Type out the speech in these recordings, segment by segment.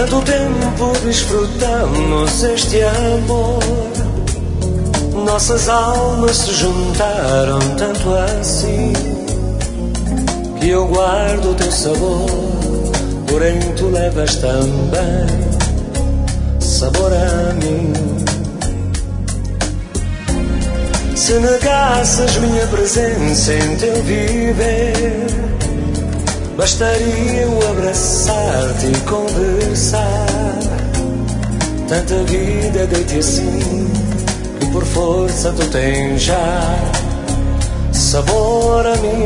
tanto tempo desfrutamos este amor. Nossas almas se juntaram tanto assim, que eu guardo o teu sabor, porém tu levas também sabor a mim. Se negasses minha presença em teu viver, bastaria eu abraçar-te e conversar. Tanta vida dei-te assim, que por força tu tens já sabor a mim.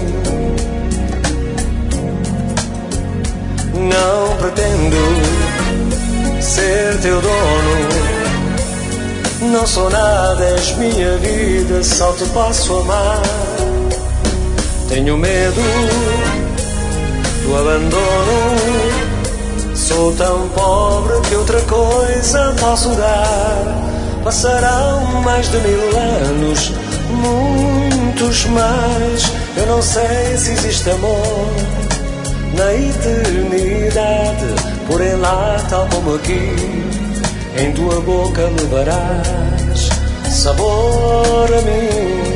Não pretendo ser teu dono, não sou nada, és minha vida, só te posso amar. Tenho medo do abandono, sou tão pobre que outra coisa posso dar. Passarão mais de 1000 anos, muitos mais, eu não sei se existe amor na eternidade, porém lá, tal como aqui, em tua boca levarás sabor a mim.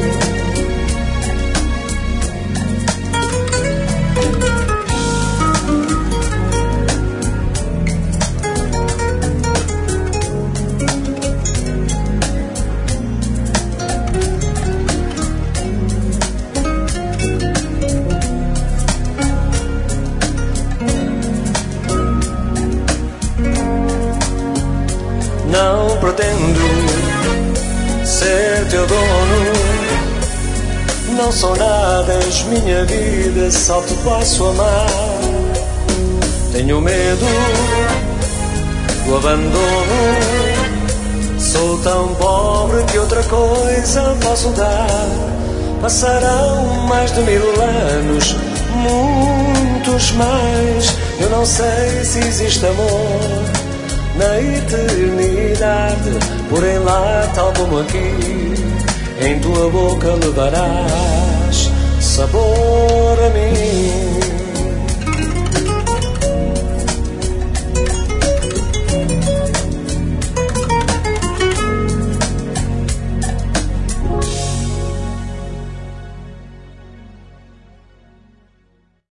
Não pretendo ser teu dono, não sou nada, és minha vida, só te posso amar. Tenho medo do abandono, sou tão pobre que outra coisa posso dar. Passarão mais de 1000 anos, muitos mais, eu não sei se existe amor na eternidade, porém lá, tal como aqui, em tua boca levarás